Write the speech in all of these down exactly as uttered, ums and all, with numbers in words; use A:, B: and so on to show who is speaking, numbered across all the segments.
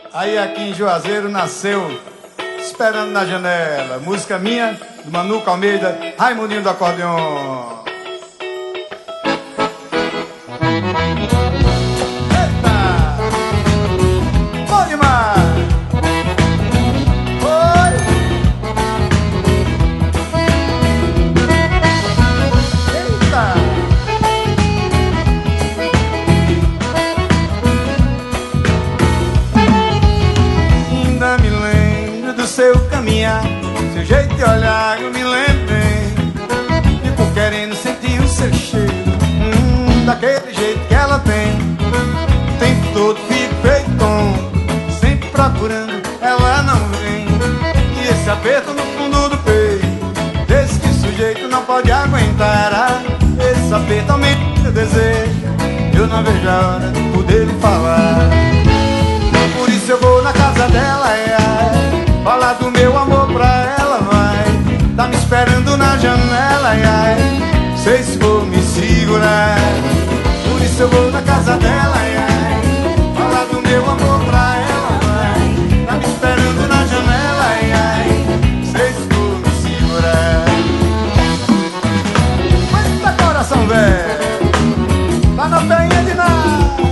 A: Aí aqui em Juazeiro nasceu Esperando na Janela, música minha, do Manuca Almeida, Raimundinho do Acordeon. Eita! Bom demais! Oi! Eita! Ainda me lembro do seu caminhar, seu jeito de olhar, eu me lembro bem. Fico querendo sentir o seu cheiro, hum, daquele jeito que ela tem. O tempo todo fico feito tonto, sempre procurando, ela não vem. E esse aperto no fundo do peito, desse que o sujeito não pode aguentar. Ah, esse aperto aumenta meu desejo, eu não vejo a hora de poder lhe falar. Por isso eu vou na casa dela, é, é, falar do meu amor pra ela, vai. Tá me esperando na janela, ai, ai, sei se vou me segurar. Por isso eu vou na casa dela, ai, ai, falar do meu amor pra ela, vai. Tá me esperando na janela, ai, ai, sei se vou me segurar. Mas tá coração velho, tá na peinha de nada.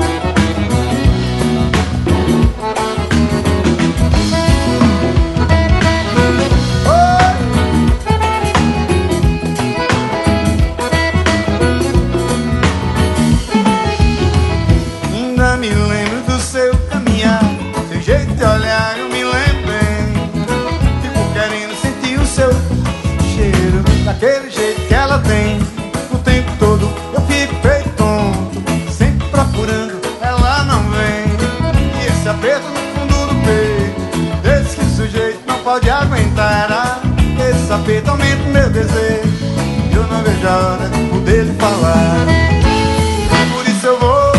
A: Me lembro do seu caminhar, seu jeito de olhar, eu me lembro bem. Fico querendo sentir o seu cheiro, daquele jeito que ela tem. O tempo todo eu fico feito tonto, sempre procurando, ela não vem. E esse aperto no fundo do peito, desse que o sujeito não pode aguentar. Ah, esse aperto aumenta o meu desejo, eu não vejo a hora de poder lhe falar. Por isso eu vou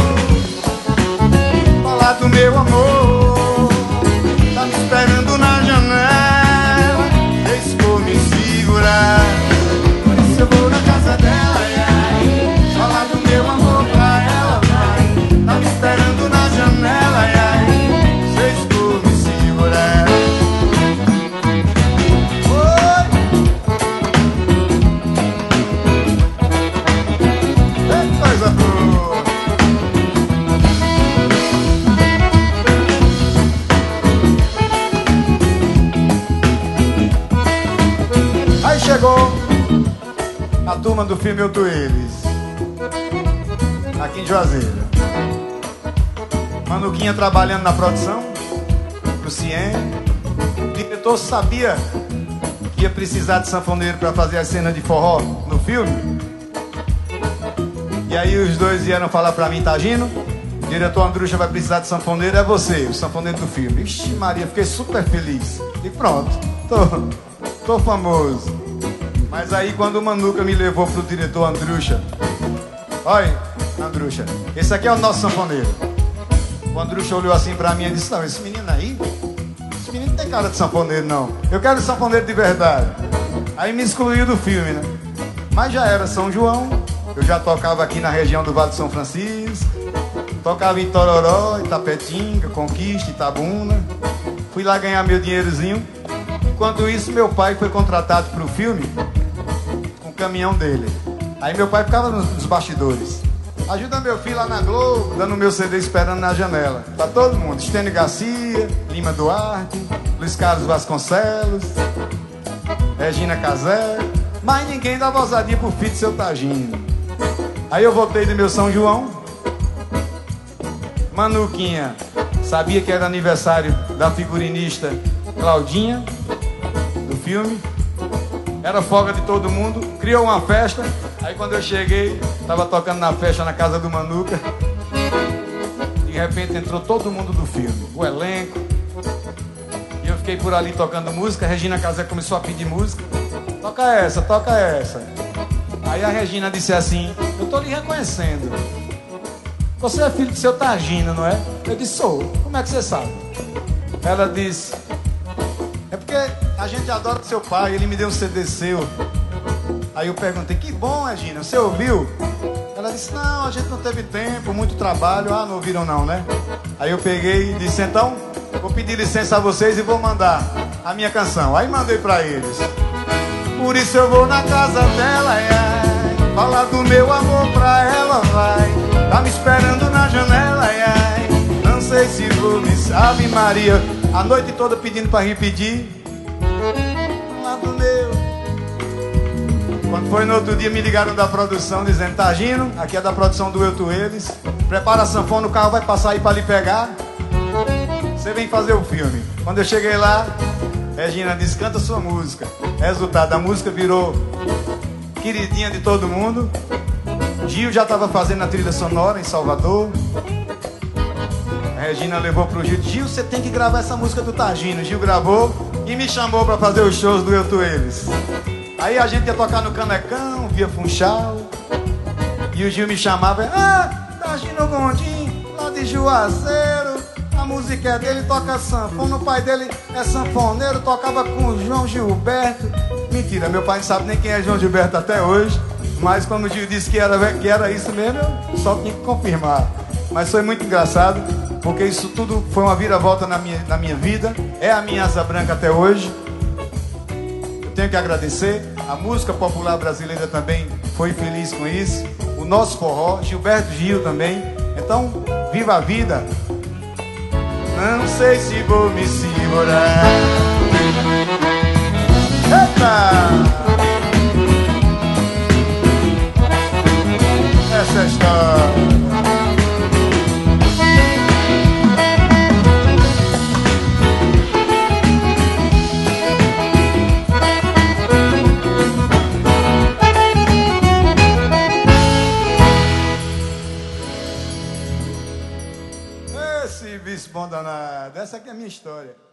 A: do meu amor, tá me esperando na janela, deixa por me segurar. Por isso eu vou na casa dela, ai, ai, falar do meu amor pra ela, vai. Tá me esperando na janela, ai, ai, deixa por me segurar. Oi! Que coisa boa! Aí chegou a turma do filme Eu, Tu, Eles, aqui em Juazeiro. Manuquinha trabalhando na produção, pro Cien. O diretor sabia que ia precisar de sanfoneiro para fazer a cena de forró no filme. E aí os dois vieram falar pra mim, Tagino, o diretor Andrucha vai precisar de sanfoneiro, é você, o sanfoneiro do filme. Ixi Maria, fiquei super feliz. E pronto, tô... Tô famoso. Mas aí quando o Manuca me levou pro diretor Andrucha, olha, Andrucha, esse aqui é o nosso sanfoneiro. O Andrucha olhou assim pra mim e disse, não, esse menino aí, esse menino não tem cara de sanfoneiro não. Eu quero sanfoneiro de verdade. Aí me excluiu do filme, né? Mas já era São João, eu já tocava aqui na região do Vale de São Francisco, tocava em Tororó, Itapetinga, Conquista, Itabuna. Fui lá ganhar meu dinheirozinho. Enquanto isso, meu pai foi contratado para o filme com o caminhão dele. Aí meu pai ficava nos, nos bastidores. Ajuda meu filho lá na Globo, dando meu C D Esperando na Janela. Pra todo mundo. Estênio Garcia, Lima Duarte, Luiz Carlos Vasconcelos, Regina Casé. Mas ninguém dava ousadia pro filho de seu Tagino. Aí eu voltei do meu São João. Manuquinha sabia que era aniversário da figurinista Claudinha, do filme. Era folga de todo mundo. Criou uma festa. Aí quando eu cheguei, tava tocando na festa na casa do Manuca. De repente entrou todo mundo do filme, o elenco. E eu fiquei por ali tocando música. A Regina Casé começou a pedir música. Toca essa, toca essa. Aí a Regina disse assim, eu tô lhe reconhecendo. Você é filho do seu Tagino, não é? Eu disse, sou. Como é que você sabe? Ela disse, é porque a gente adora seu pai, ele me deu um C D seu. Aí eu perguntei, que bom, Regina, você ouviu? Ela disse, não, a gente não teve tempo, muito trabalho. Ah, não ouviram não, né? Aí eu peguei e disse, então, vou pedir licença a vocês e vou mandar a minha canção. Aí mandei pra eles. Por isso eu vou na casa dela, ai, ai, falar do meu amor pra ela, vai. Tá me esperando na janela, ai, ai, não sei se vou me... Ave Maria, a noite toda pedindo pra repetir. Falar do meu. Quando foi no outro dia me ligaram da produção dizendo: tá agindo, aqui é da produção do Eu Tu Eles, prepara a sanfona, o carro vai passar aí pra lhe pegar, você vem fazer o filme. Quando eu cheguei lá, Regina disse: canta sua música. Resultado, a música virou queridinha de todo mundo. Gil já estava fazendo a trilha sonora em Salvador. A Regina levou pro Gil: Gil, você tem que gravar essa música do Tagino. Gil gravou e me chamou para fazer os shows do Eu Tu Eles. Aí a gente ia tocar no Canecão, via Funchal, e o Gil me chamava: ah, Tagino Gondim, lá de Juazeiro, a música é dele, toca sanfona, o pai dele é sanfoneiro, tocava com o João Gilberto. Mentira, meu pai não sabe nem quem é João Gilberto até hoje, mas quando o Gil disse que era, que era isso mesmo, eu só tinha que confirmar. Mas foi muito engraçado, porque isso tudo foi uma viravolta na minha, na minha vida, é a minha asa branca até hoje. Tenho que agradecer, a música popular brasileira também foi feliz com isso, o nosso forró, Gilberto Gil também. Então, viva a vida. Não sei se vou me segurar. Eita! Essa é a história. Esse bicho bom danado. Essa aqui é a minha história.